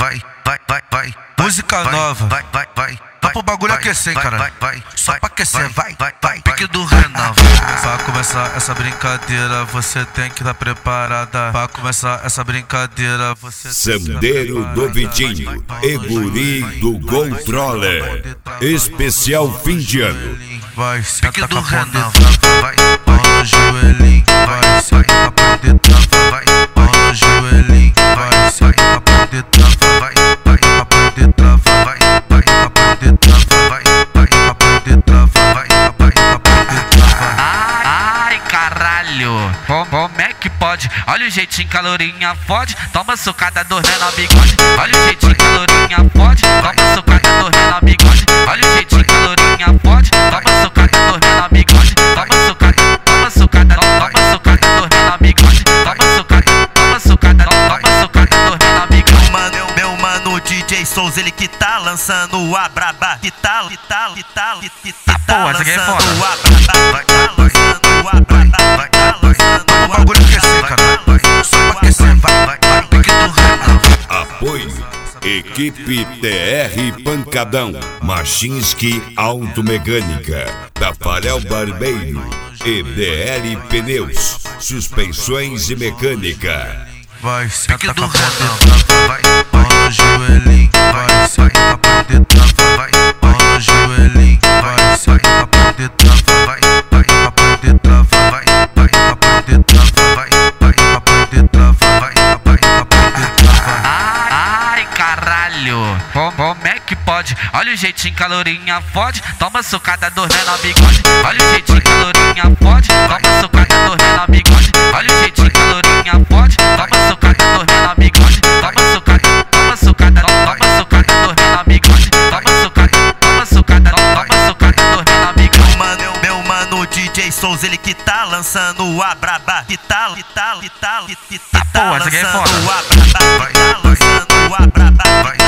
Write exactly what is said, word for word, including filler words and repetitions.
vai, vai, vai, vai. Música nova. Vai, vai, vai. Dá pro bagulho aquecer, cara. Vai, vai, Só pra aquecer, vai, vai, vai. Pique do Renan. Pra começar essa brincadeira, você tem que estar preparada. Pra começar essa brincadeira, você Sandeiro do Vitinho e Guri do Controller. Especial fim de ano. Vai, Pique senta do com a Renan. poder. Vai, Mão no joelhinho, vai, senta com a poder. vai, Mão no joelhinho, vai, senta com a poder. vai, Vai, pra poder travar, vai, vai, pra poder travar, vai, vai, pra poder travar, vai, vai, pra poder travar. Ai, caralho, como, como é que pode? Olha o jeitinho que a lourinha fode. Toma socada do Renan bigode. Olha o jeitinho que a lourinha fode. Toma socada do Renan bigode. Olha o jeitinho que a lourinha fode. Toma socada do Renan bigode. Toma socada, toma socada, toma socada do Renan bigode. Toma socada, toma socada, toma socada do Renan bigode. Mano, meu mano D J Souls, ele que tá lançando a braba. Que tal, que tal, que tal, que, que, que tá porra, essa aqui é lançando foda. a braba. Vai, tá lançando a braba. Vai, tá lançando a braba. Bagulho aquecer, cara. Só pra aquecer, vai, vai, vai. Pique do Renan. Apoio Equipe T R Pancadão, Machinski Automecânica, Tafarel Barbeiro e D L Pneus, Suspensões e Mecânica. Vai, Pique senta do com a poder. Renan. Vai, Mão no joelhinho, vai, senta com a poder. vai, Mão no joelhinho, vai, senta com a poder. vai, Vai, pra poder travar, vai, vai, pra poder travar, vai, vai, pra poder travar, vai, vai, pra poder travar. Ai, caralho, como, como é que pode? Olha o jeitinho que a lourinha fode. Toma socada do Renan bigode. Olha o jeitinho que a lourinha fode. Toma socada do Renan bigode. Olha o jeitinho que a lourinha fode. Toma socada do Renan bigode. Toma socada, toma socada, toma socada do Renan bigode. Toma socada, toma socada, toma socada do Renan bigode. Mano, meu mano D J Souls, ele que tá lançando a braba. Que tal, que tal, que tal, que, que, que tá porra, essa aqui é lançando foda. a braba. Vai, tá lançando a braba. vai,